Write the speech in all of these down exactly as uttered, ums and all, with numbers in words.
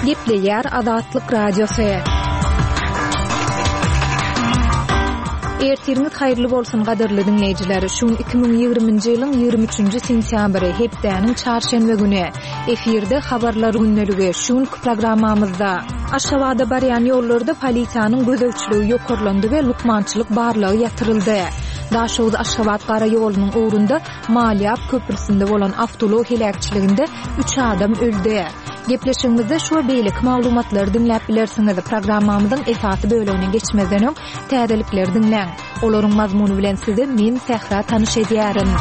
Gepleýär Azatlyk Radiosu. Ertiriniz haýyrly bolsun gaderli dinleýijiler. Şu iki bin ýygrymynjy ýylyň ýygrimi üçünji sentýabry hepdeniň çarşembe güni efirde habarlar günneligi şun programmamyzda Aşgabatda barýan ýollarda polisiýanyň gözegçiligi ýokarlandy we lukmançylyk barlygy ýatyryldy. Daşowda Aşgabat gara ýolunyň ugrunda Maliýap köprüsinde bolan awtolog helakçyliginde üç adam öldü. Gepleşigimizde şu beýlik maglumatlary dinläp bilersiňiz. Programmamyzyň esasy bölümine geçmezden öň täzelikleri dinläň. Olaryň mazmuny bilen sizi men Sehra tanyş edýärim.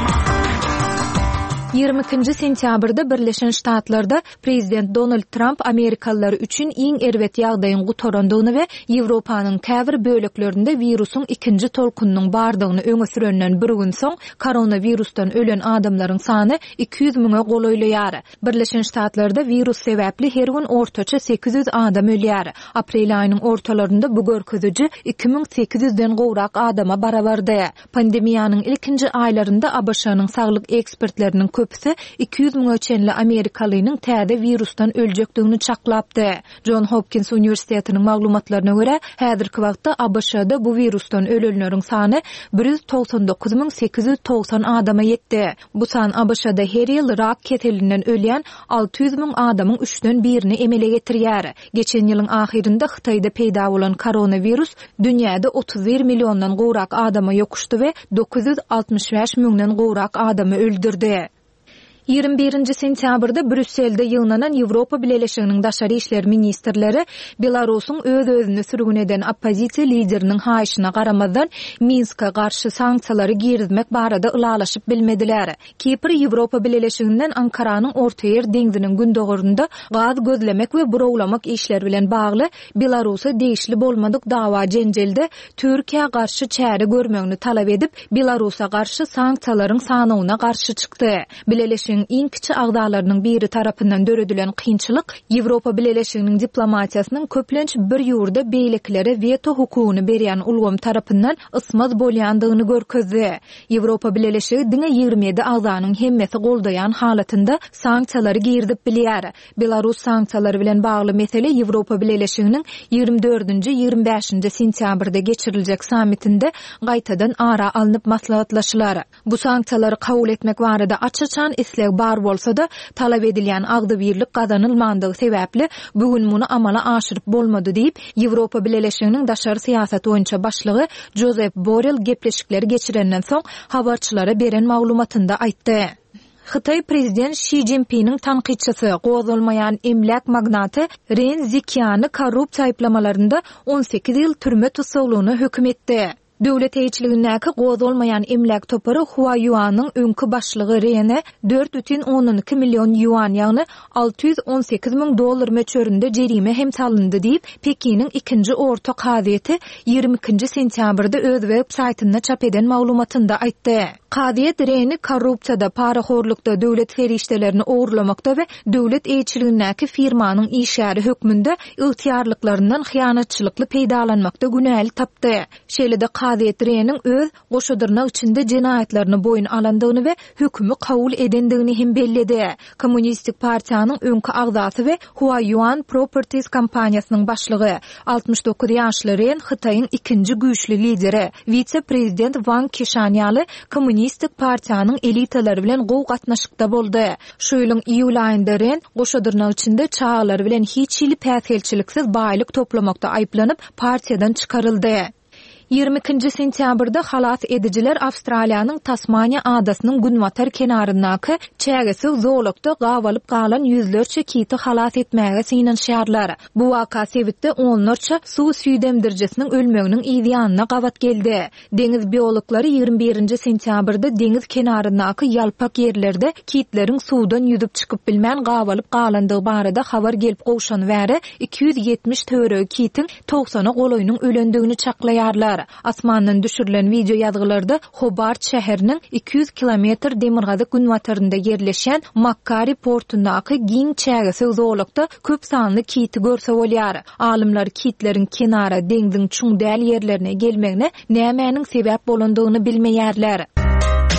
ýygrimi ikinji sentýabrda Birleşen Ştatlarda Prezident Donald Trump Amerikalılar üçin iň erbet ýagdaýyň gutarandygyny we Ýewropanyň käbir böleklerinde wirusyň ikinji tolkunynyň bardygyny öňe sürenden bir gün soň koronavirusdan ölen adamlaryň sany iki yüz miňe golaýlaýar. Birleşen Ştatlarda virus sebäpli her gün ortaça sekiz yüz adam ölýär. Aprel aýynyň ortalarynda bu görkeziji iki bin sekiz yüzden gowrak adama barabardy. Pandemiýanyň ilkinji aýlarynda A B Ş'nyň saglyk ekspertleriniň köpüsi iki yüz miň öçenli Amerikalynyň täze virusdan öljekdigini çaklapdy. John Hopkins Universitetiniň maglumatlaryna görä, häzirki wagtda A B Ş'da bu virusdan ölenleriň sany bir yüz toksan dokuz miň sekiz yüz toksan adama ýetdi. Bu san A B Ş'da her ýyl rak ketelinden ölýän alty yüz miň adamyň üçden birini emele getirýär. Geçen ýylyň ahirinde Hytaýda peýda bolan koronavirus dünýäde otuz bir milyondan gowrak adama ýokuşdy we dokuz yüz altymyş beş miňden gowrak adamy öldürdi. ýygrimi birinji sentýabrda Brüsselde ýygnanan Ýewropa Birleşiginiň daşary işler ministrleri Belarusyň öz özüni sürgün eden oppozisiýa lideriniň haýyşyna garamazdan Minska garşy sanksiýalary girizmek barada ulalaşyp bilmediler. Kipr Ýewropa Birleşiginden Ankaranyň Orta Ýer deňziniň gündogurunda gaz gözlemek we burowlamak işleri bilen bagly Belarusy değişli bolmadyk dawa jenjelde Türkiýe garşy çäre görmegini talap edip Belarus'a garşy sanksiýalaryň sanawyna garşy çykdy. Birleşik iň kiçi agdalarynyň biri tarapyndan döredilen kynçylyk Ýewropa Birleşiginiň diplomatiýasynyň köplenç bir ýurda beýleklere veto hukugyny berýän ulgam tarapyndan ysmaz bolýandygyny görkezdi. Ýewropa Birleşigi diňe ýygrimi ýedi agdanyň hemmesi goldaýan halatynda sanksiýalary girdip bilýär. Belarus sanksiýalary bilen bagly mesele Ýewropa Birleşiginiň ýygrimi dördünji ýygrimi beşinji sentýabrda geçiriljek sammitinde gaýtadan ara alınıp maslahatlaşylar. Bu sanksiýalary kabul etmek barada açyçan isleg bar bolsa-da talap edilýän agdy birlik gazanylmandygy sebäpli bugün muny amala aşyryp bolmady diýip Ýewropa Birleşiginiň daşary siýasat boýunça başlygy Josep Borrell gepleşikleri geçirenden soň habarçylara beren maglumatynda aýtdy. Hytaý prezident Xi Jinping'in tanqidçisi, gozulmayan emlak magnaty Ren Zhiqian'y korrupsiýa aýplamalарynda on sekiz ýyl türme tutsagylygyna hökm etdi. Döwlet eýçiligindäki gozulmayan emlak topary Huayuanyň öňkü başlygy Ren'e dört бүтүн on iki million yuan ýagny alty yüz on sekiz miň dollar möçberinde jerime hem salyndy diýip Pekiniň ikinji orta kaziýeti ýygrimi ikinji sentýabrda öz web saýtynda çap eden maglumatynda aýtdy. Kaziýet Ren'i korrupsiýada, paraxorlukda, döwlet feriştelerini ogurlamakda we döwlet eýçiligindäki firmanyň işgäri hökmünde ygtyýarlyklaryndan hyýanatçylykly peýdalanmakda günäli tapdy. Şeýle-de kaziýet Ren'iň öz goşadyrnak içinde jenaýatlaryny boyun alandygyny we hökümü kabul edendigini hem belledi. Kommunistik partiýanyň öňkü agzasy we Huayuan Properties kompaniýasynyň başlygy altymyş dokuz ýaşly Ren Hytaýyň ikinji güýçli lideri, vice-prezident Wang Qishan ýaly Kommunistik partiýanyň elitalary bilen gow gatnaşykda boldy. Şu ýylyň iýul aýynda Ren goşadyrnak içinde çağlary bilen hiç ýyly päsgelçiliksiz baýlyk toplamakda aýplanyp partiýadan çykaryldy. ýygrimi ikinji sentýabrda halat edijiler Awstraliýanyň Tasmaniýa adasynyň Günwater kenaryndaky çägesi zoologda gawalyp galan ýüzlerçe kiti halat etmäge synanşýarlar. Bu waka sebäpde onlarça suw süýdemdirjesiniň ölmeginiň ýa-da gawat geldi. Deňiz biologlary ýygrimi birinji sentýabrda deňiz kenaryndaky ýalpak ýerlerde kitleriň suwdan ýüzüp çykyp bilmän gawalyp galandygy barada habar gelip gowşan wäre iki yüz ýetmiş töre kitin toksany goloýunyň ölendigini çaklaýarlar. Asmandan düşürülen video ýazgylarda Hobart şäheriniň iki yüz kilometr demirgazyk günwaterinde ýerleşen Macquarie portundaky giň çägesi zoologda köp sanly kiti görse bolýar. Alymlar kitleriň kenara deňziň çuň däl ýerlerine gelmegine nämäniň sebäp bolandygyny bilmeýärler.